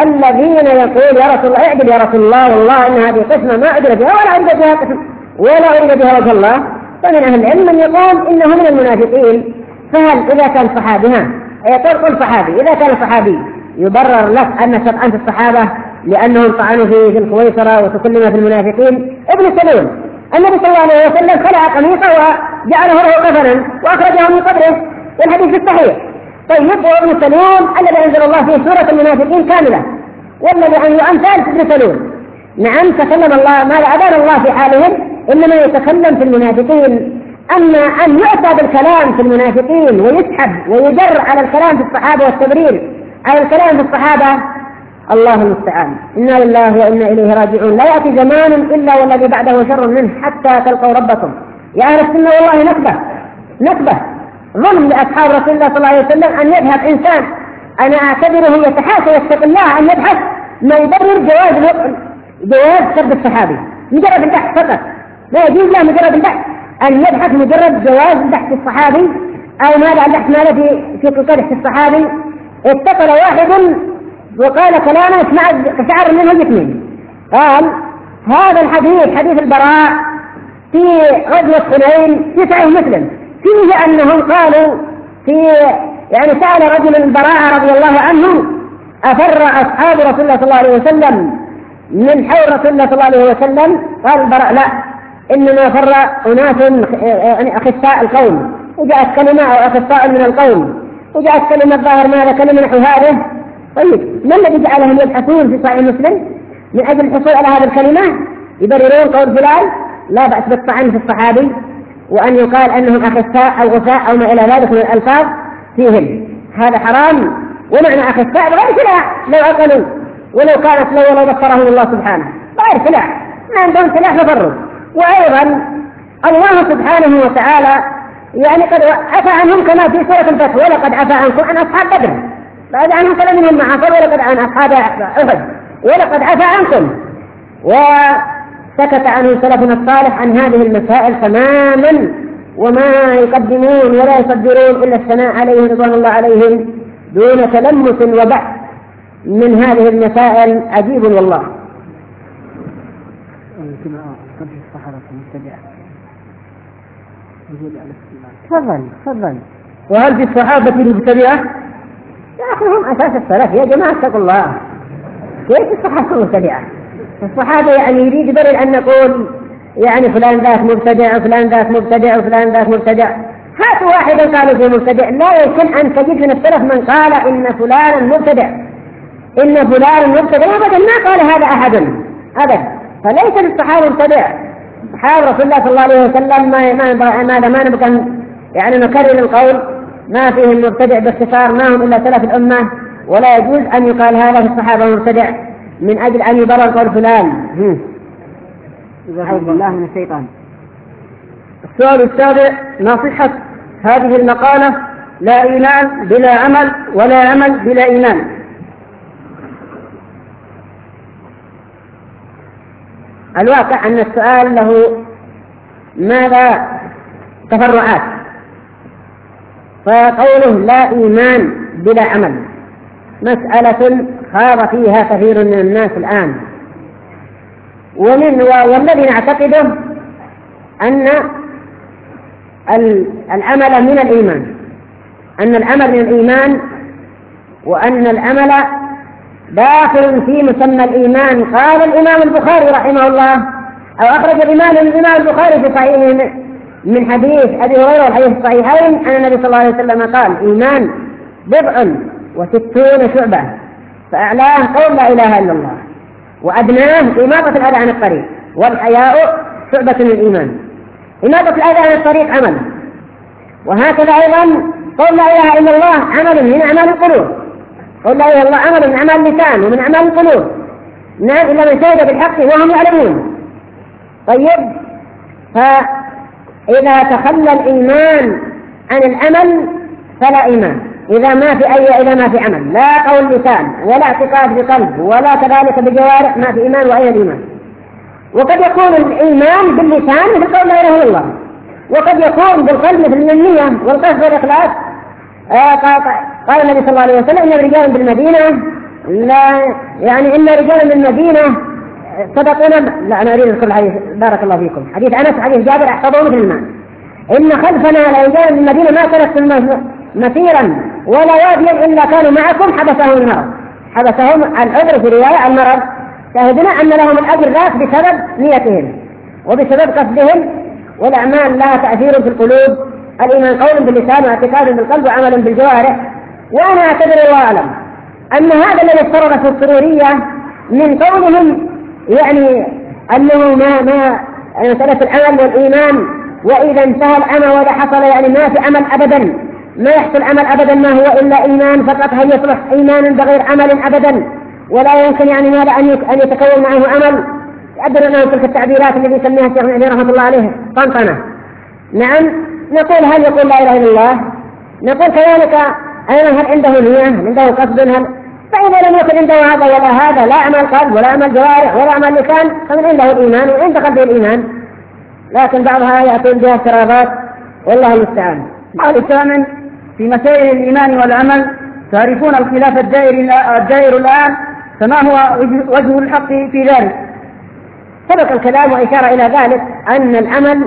C: الذين يقول يا رسول الله اعدل يا رسول الله، والله إن هذه قسمة ما أدري بها ولا أريد بها قسم ولا أريد بها وجه الله. فمن أهل العلم من يقول إنه من المنافقين. فهل إذا كان صحابها يقول كل صحابي إذا كان صحابي يبرر لك أن شرعا في الصحابة لأنهم طعنوا في الخويصرة وتكلم في المنافقين؟ ابن سلول النبي صلى الله عليه وسلم خلع قميصه وجعله له كفنا وأخرجه من قبره والحديث في الصحيح. طيب وابن سلول الذي أنزل الله فيه سورة المنافقين كاملة، والذي أن يؤمثال في ابن سلول. نعم تكلم الله ما أبان الله في حالهم، إنما يتكلم في المنافقين. أما أن يؤتى بالكلام في المنافقين ويسحب ويجر على الكلام في الصحابة والتبرير على الكلام في الصحابة، الله المستعان. إنا لله وإنا إليه راجعون. لا يأتي زمان إلا والذي بعده شر منه حتى تلقوا ربكم. يا أهل السنة والله نكبة نكبة ظلم لأصحاب رسول الله صلى الله عليه وسلم أن يذهب إنسان أنا أعتبره يتحاشى يتقي الله أن يبحث ما يبرر جواز جواز سب الصحابي مجرد البحث فقط. لا يجوز له مجرد البحث أن يبحث مجرد جواز بحث الصحابي أو ماذا البحث ماذا في في قدح الصحابي. اتصل واحد وقال كلاما شعر منه الاثنين، قال هذا الحديث حديث البراء في غزوة حنين في صحيح مسلم فيه أنهم قالوا في يعني سأل رجل البراء رضي الله عنه أفر أصحاب رسول الله صلى الله عليه وسلم من حول رسول الله صلى الله عليه وسلم؟ قال البراء لا، إنما فر أناس أخصاء القوم، وجاءت كلمة أو أخصاء من القوم، وجاءت كلمة ظاهر ماذا كلمة نحو هذا. طيب ما الذي جعلهم يبحثون في صحيح مسلم من أجل الحصول على هذه الكلمة؟ يبررون قول فلان لا بأس بالطعن في الصحابي وأن يقال أنهم أخصاء أو غثاء أو ما إلى ذلك من الألفاظ فيهم، هذا حرام. ومعنى أخصاء بغير سلاح لو أقلوا ولو كانت لو ولو بصرهم الله سبحانه بغير سلاح ما عندهم سلاح تفرد. وأيضا الله سبحانه وتعالى يعني قد عفى عنهم كما في سورة الفتح ولقد عفى عنكم عن أصحاب بدر، بعد عنهم كلام منهم معاصر ولقد عن أصحاب أحد ولقد عفى عنكم. وسكت عنه سلفنا الصالح عن هذه المسائل تماما، وما يقدمون ولا يصدرون إلا الثناء عليه رضوان الله عليهم دون تلمس وبحث من هذه المسائل. عجيب والله. تفضل تفضل. وهل في الصحابة المبتدعة؟ يا أخي هم أساس السلف يا جماعة اتقوا الله. كيف الصحابة المبتدعة؟ الصحابة يعني يريد يبرر أن نقول يعني فلان ذاك مبتدع وفلان ذاك مبتدع وفلان ذاك مبتدع. هاتوا واحدا قالوا فيه مبتدع، لا يمكن أن تجد من السلف من قال إن فلانا مبتدع إن فلان مبتدع أبدا، ما قال هذا أحد أبدا. فليس للصحابة مبتدع. صحابة رسول الله صلى الله عليه وسلم ما ما ما ما نبقى يعني نكرر القول ما فيهم مبتدع باختصار، ما هم إلا سلف الأمة، ولا يجوز أن يقال هذا في الصحابة مبتدع من أجل أن يبرر قول فلان. أعوذ بالله من الشيطان.
B: السؤال السابع: ما صحة هذه المقالة لا إيمان بلا عمل ولا عمل بلا إيمان؟
C: الواقع أن السؤال له ماذا تفرعات، فقوله لا إيمان بلا عمل مسألة خاض فيها كثير من الناس الآن، ومن والذي نعتقده أن العمل من الإيمان أن العمل من الإيمان وأن العمل داخل في مسمى الإيمان. قال الإمام البخاري رحمه الله أو أخرج الإمام الإمام البخاري في صحيحه من حديث أبي هريرة والحديث الصحيحين أن النبي صلى الله عليه وسلم قال: إيمان بضع وستون شعبة، فأعلاه قول لا إله إلا الله، وأدناه إماطة الأذى عن الطريق، والحياء شعبة من الإيمان. إماطة الأذى عن الطريق عمل، وهكذا أيضا قول لا إله إلا الله عمل من أعمال القلوب. قول لا إله إلا الله عمل من أعمال اللسان ومن أعمال القلوب. الناس إلا من شهد بالحق وهم يعلمون. طيب، فإذا تخلى الإيمان عن العمل فلا إيمان. إذا ما في أي إذا ما في عمل، لا قول لسان ولا اعتقاد بقلب ولا كذلك بجوارح، ما في إيمان. وأين الإيمان؟ وقد يكون الإيمان باللسان مثل قول لا إله إلا الله، وقد يكون بالقلب مثل النية والقصد والإخلاص. آه قال النبي صلى الله عليه وسلم إن رجال بالمدينة لا يعني إن رجال بالمدينة صدقونا. لا أنا أريد كل حديث بارك الله فيكم. حديث أنس حديث جابر احفظوه مثل الماء. إن خلفنا لرجال بالمدينة ما تركتم مسيرا ولا واديا إلا كانوا معكم حبسهم المرض. حبسهم العذر في رواية المرض. شاهدنا أن لهم الأجر ذاك بسبب نيتهم وبسبب قصدهم. والأعمال لها تأثير في القلوب. الإيمان قول باللسان واعتقاد بالقلب وعمل بالجوارح. وأنا أعتبر وأعلم أن هذا الذي افترض في السرورية من قولهم يعني أنه ما ما مسألة العمل والإيمان وإذا انتهى العمل وإذا حصل يعني ما في عمل أبدا، ما يحصل عمل أبدا ما هو إلا إيمان فقط، هل يصلح إيمانا بغير عمل أبدا؟ ولا يمكن يعني ماذا أن يتكون معه عمل. أدري أنه تلك التعبيرات التي يسميها الشيخ ابن رحمة الله عليه طنطنة. نعم نقول هل يقول لا إله إلا الله؟ نقول كذلك أيضا هل عنده نية؟ هل عنده قصد؟ هل فإذا لم يكن عنده هذا ولا هذا، لا عمل قلب ولا عمل جوارح ولا عمل لسان، فمن عنده الإيمان وعند قلبه الإيمان. لكن بعضها يأتون بها افتراضات والله المستعان.
B: الثامن في مسائل الإيمان والعمل تعرفون الخلاف الدائر الدائر الآن، فما هو وجه الحق في ذلك؟
C: سبق الكلام وإشارة إلى ذلك أن العمل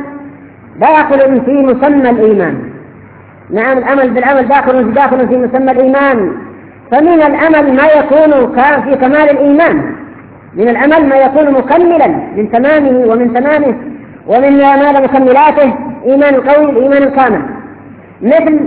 C: داخل في مسمى الإيمان. نعم العمل بالعمل داخل داخل في مسمى الإيمان. فمن العمل ما يكون في كمال الإيمان، من العمل ما يكون مكملا من تمامه ومن تمامه ومن مال مكملاته إيمان القوي الإيمان الكامل، مثل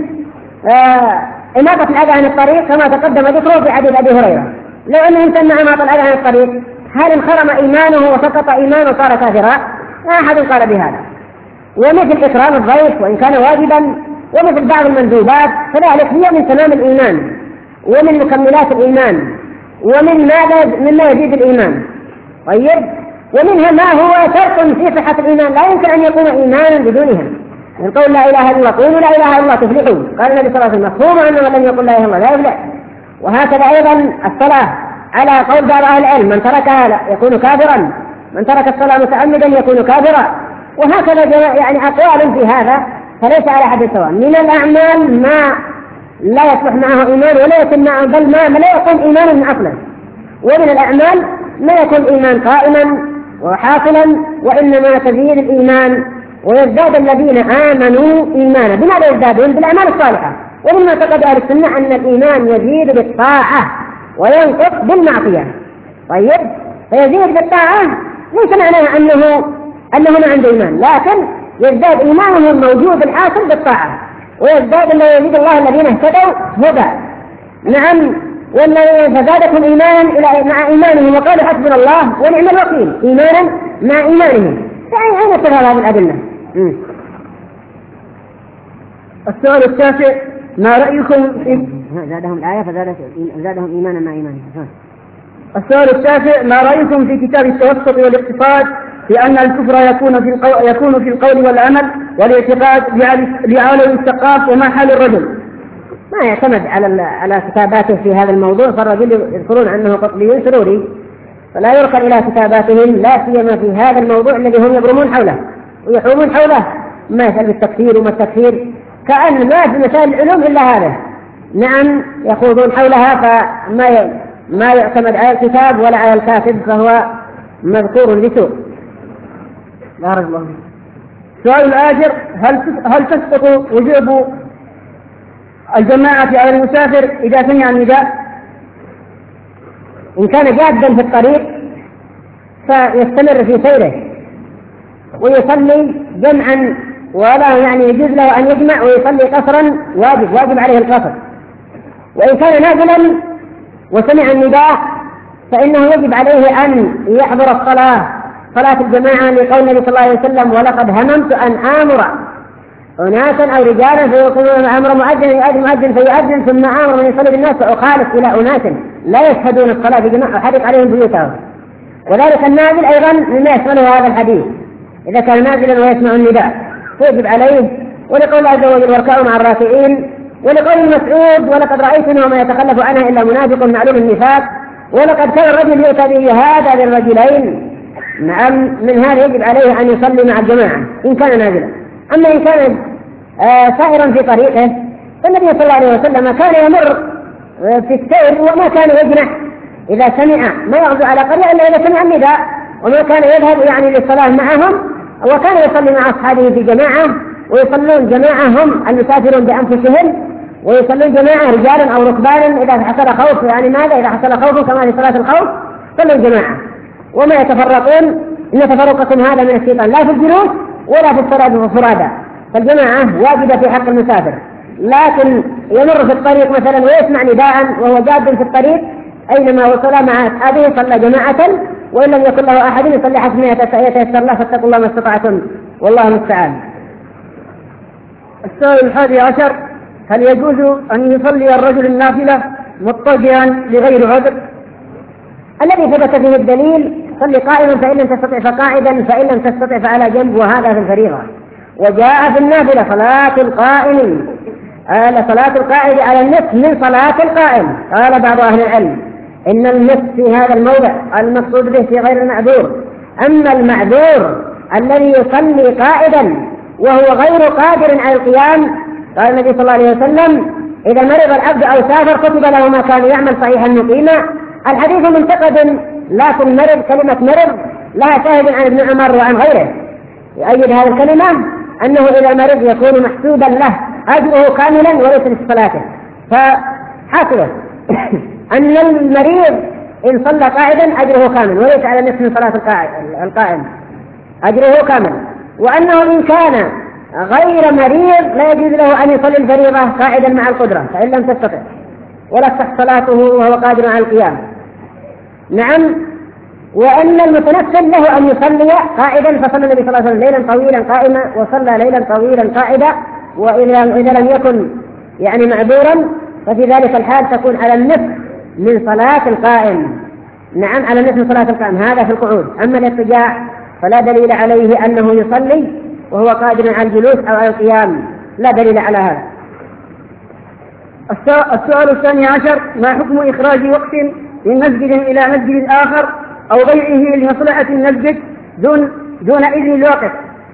C: آه إماطة الأذى عن الطريق كما تقدم ذكره في حديث أبي هريرة. لو أنه امتنع إماطة الأذى عن الطريق هل انخرم إيمانه وسقط إيمانه وصار كافرا؟ لا أحد قال بهذا. ومثل إكرام الضيف وإن كان واجبا، ومثل بعض المندوبات فذلك هي من تمام الإيمان ومن مكملات الإيمان ومن ماذا مما يزيد الإيمان. طيب ومنها ما هو شرط في صحة الإيمان لا يمكن أن يكون إيمانا بدونها. من قول لا إله إلا الله قولوا لا إله إلا الله تفلحون، قال النبي صلى الله عليه وسلم مفهوم أنه من لم يقل لا إله إلا الله لا يفلح. وهكذا أيضا الصلاة على قول بعض أهل العلم من تركها يكون كافرا، من ترك الصلاة متعمدا يكون كافرا. وهكذا يعني أقوال في هذا فليس على حد سواء. من الأعمال ما لا يصلح معه إيمان ولا يكون معه بل ما, ما لا يكون إيمانا من أصله، ومن الأعمال ما يكون إيمان قائما وحاصلا وإنما تزيد الإيمان ويزداد الذين آمنوا إيمانا. بماذا يزدادون؟ بالأعمال الصالحة. ومما اعتقد أهل السنة أن الإيمان يزيد بالطاعة وينقص بالمعصية. طيب فيزيد بالطاعة ليس معناه أنه أنه ما عنده إيمان، لكن يزداد إيمانه الموجود الحاصل بالطاعة، ويزداد الذي يزيد الله الذين اهتدوا هدى. نعم والذي فزادكم إيمانا إلى مع إيمانهم وقالوا حسبنا الله ونعم الوكيل، إيمانا مع إيمانهم. يعني أين تظهر هذه الأدلة؟
B: السؤال التاسع ما رأيكم في
C: زادهم الآية فزادهم إيمانا مع إيمانهم.
B: السؤال التاسع ما رأيكم في كتاب التوسط والاقتصاد في أن الكفر يكون في القول, يكون في القول والعمل والاعتقاد لعالم الثقاف وما حال الرجل؟
C: ما يعتمد على على كتاباته في هذا الموضوع، فالرجل يذكرون عنه قطبي سروري فلا يركن إلى كتاباتهم لا سيما في هذا الموضوع الذي هم يبرمون حوله ويحومون حوله ما يسأل بالتكفير وما التكفير كأن ما في مسائل العلوم إلا هذا. نعم يخوضون حولها فما ما يعتمد على الكتاب ولا على الكاتب فهو مذكور بسوء.
B: بارك الله. سؤال الآخر هل هل تسقط وجوب الجماعة على المسافر إذا سمع النداء؟
C: إن كان جادا في الطريق فيستمر في سيره ويصلي جمعا ولا يعني يجوز له أن يجمع ويصلي قصرا واجب واجب عليه القصر. وإن كان نازلا وسمع النداء فإنه يجب عليه أن يحضر الصلاة صلاة الجماعة لقول النبي صلى الله عليه وسلم ولقد هممت أن آمر أناسا أو رجالا فيقولون أمر مؤذن يؤذن مؤذن فيؤذن ثم آمر من يصلي بالناس فأخالف إلى أناس لا يشهدون الصلاة بجماعة وحرق عليهم بيوتهم. وذلك النازل أيضا مما يشمله هذا الحديث إذا كان نازلا ويسمع النداء فيجب عليه. ولقول عز وجل واركعوا مع الراكعين، ولقول المسعود ولقد رأيتنا وما يتخلف عنها إلا منافق معلوم النفاق، ولقد كان الرجل يؤتى به هذا للرجلين. نعم من هذا يجب عليه أن يصلي مع الجماعة إن كان نازلا. أما إن كان آه سائرا في طريقه فالنبي صلى الله عليه وسلم كان يمر آه في السير وما كان يجنح إذا سمع، ما يغزو على قرية إلا إذا سمع النداء، وما كان يذهب يعني للصلاة معهم، وكان يصلي مع أصحابه في جماعة، ويصلون جماعة هم المسافرون بأنفسهم، ويصلون جماعة رجالا أو ركبانا إذا حصل خوف، يعني ماذا إذا حصل خوف كما في صلاة الخوف صلوا جماعة، وما يتفرقون. إن تفرقكم هذا من الشيطان لا في الجلوس ولا في الصلاة فرادى، فالجماعة واجبة في حق المسافر. لكن يمر في الطريق مثلا ويسمع نداء وهو جاد في الطريق، أينما وصل مع أصحابه صلى جماعة، وإن لم يكن له أحد يصلي حسب ما يتيسر الله، فاتقوا الله ما استطعتم والله المستعان.
B: السؤال الحادي عشر: هل يجوز أن يصلي الرجل النافلة مضطجعا لغير عذر؟
C: الذي ثبت فيه الدليل: صلي قائما فإن لم تستطع فقاعدا، فإن لم تستطع فعلى جنب، وهذا في الفريضة. وجاء في النافلة صلاة القائم آه صلاة القاعد على النصف من صلاة القائم. قال بعض أهل العلم إن النصف في هذا الموضع المقصود به في غير المعذور، أما المعذور الذي يصلي قائدا وهو غير قادر على القيام، قال النبي صلى الله عليه وسلم: إذا مرض العبد أو سافر كتب له ما كان يعمل صحيحا مقيما. الحديث منتقد، لكن مرض كلمة مرض لها شاهد عن ابن عمر وعن غيره يؤيد هذه الكلمة، أنه إذا مرض يكون محسوبا له أجره كاملا وليس لصلاته. فحاصله أن المريض إن صلى قاعدا أجره كامل وليس على نصف من صلاة القائم، أجره كامل. وأنه إن كان غير مريض لا يجوز له أن يصلي الفريضة قاعدا مع القدرة، فإن لم تستطع ولا تصح صلاته وهو قادر على القيام. نعم. وأن المتنفل له أن يصلي قاعدا، فصلى النبي صلى الله عليه وسلم ليلا طويلا قائما وصلى ليلا طويلا قاعدا. وإذا لم يكن يعني معذورا ففي ذلك الحال تكون على النصف من صلاة القائم. نعم، على النصف من صلاة القائم، هذا في القعود. أما الاضطجاع فلا دليل عليه أنه يصلي وهو قادر على الجلوس أو على القيام، لا دليل على هذا.
B: السؤال الثاني عشر: ما حكم إخراج وقت من مسجد إلى مسجد آخر أو بيعه لمصلحة المسجد دون دون إذن الوقت؟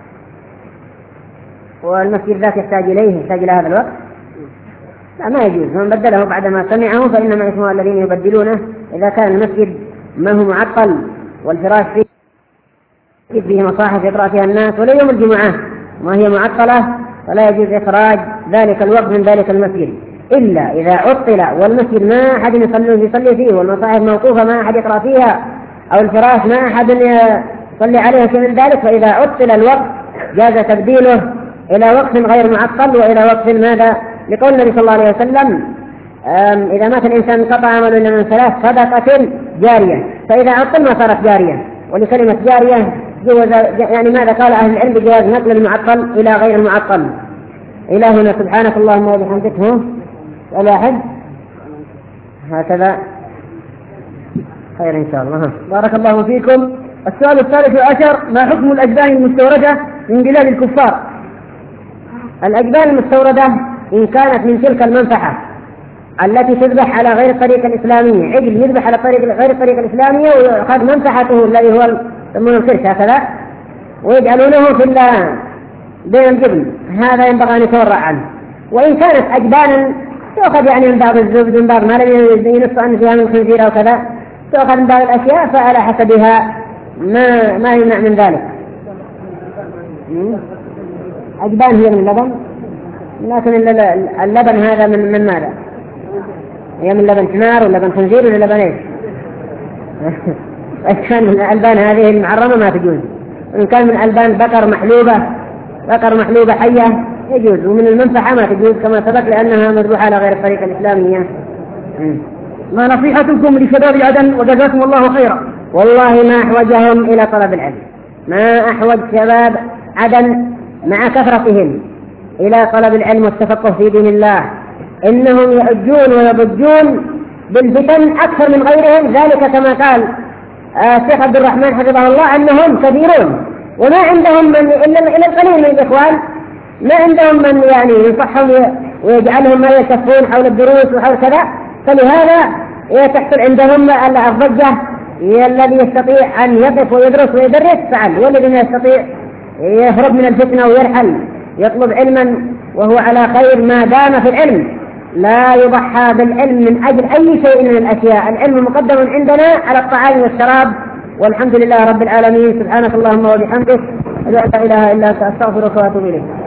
C: والمسجد ذات يحتاج إليه، يحتاج إلى هذا الوقت؟ لا، ما يجوز. من بدله بعدما سمعه فإنما اسمه الذين يبدلونه. إذا كان المسجد ما هو معطل والفراش فيه فيه مصاحف يقرأ فيها الناس ولا يوم الجمعة ما هي معطلة، فلا يجوز إخراج ذلك الوقت من ذلك المسجد، إلا إذا عطل والمسجد ما أحد يصلي يصلي فيه، والمصاحف موقوفة ما أحد يقرأ فيها، أو الفراش ما أحد يصلي عليه شيء من ذلك، فإذا عطل الوقت جاز تبديله إلى وقت غير معطل وإلى وقت ماذا؟ لقول النبي صلى الله عليه وسلم: إذا مات الإنسان انقطع عمله إلا من ثلاث: صدقة جارية. فإذا عطل ما صارت جارية. ولكلمة جارية جوز، يعني ماذا قال أهل العلم بجواز نقل المعطل إلى غير المعطل. إلى هنا سبحانك اللهم وبحمدك. هو ولا أحد هكذا خير إن شاء الله.
B: بارك الله فيكم. السؤال الثالث عشر: ما حكم الأجبان المستوردة من بلاد الكفار؟
C: الأجبان المستوردة إن كانت من تلك المنفحة التي تذبح على غير الطريقة الإسلامية، عجل يذبح على طريق غير الطريقة الإسلامية ويأخذ منفحته الذي هو يسمونه الكرش هكذا ويجعلونه في بين الجبن، هذا ينبغي أن يتورع عنه. وإن كانت أجبانا تأخذ يعني من بعض الزبد من بعض ما لم ينص أن فيها من خنزير أو كذا، تأخذ من بعض الأشياء فعلى حسبها ما ما يمنع من ذلك. أجبان هي من اللبن، لكن اللبن هذا من من ماذا؟ هي من لبن حمار ولا لبن خنزير ولا لبن ايش؟ إن كان من الألبان هذه المعرمة ما تجوز، إن كان من ألبان بقر محلوبة بقر محلوبة حية يجوز، ومن المنفحة ما تجوز كما سبق لأنها مذبوحة على غير الطريقة الإسلامية.
B: ما نصيحتكم لشباب عدن وجزاكم الله خيرا؟
C: والله ما أحوجهم إلى طلب العلم، ما أحوج شباب عدن مع كثرتهم إلى طلب العلم والتفقه في دين الله، إنهم يعجون ويضجون بالفتن أكثر من غيرهم، ذلك كما قال الشيخ عبد الرحمن حفظه الله أنهم كثيرون وما عندهم من إلا القليل من الإخوان، ما عندهم من يعني ينصحهم ويجعلهم ما يكفون حول الدروس وحول كذا، فلهذا تحصل عندهم الضجة. الذي يستطيع أن يقف ويدرس ويدرس فعل، والذي لا يستطيع يهرب من الفتنة ويرحل يطلب علما وهو على خير ما دام في العلم، لا يضحى بالعلم من أجل أي شيء من الأشياء. العلم مقدم عندنا على الطعام والشراب، والحمد لله رب العالمين. سبحانك اللهم وبحمدك، لا إله إلا أنت، أستغفرك وأتوب إليك.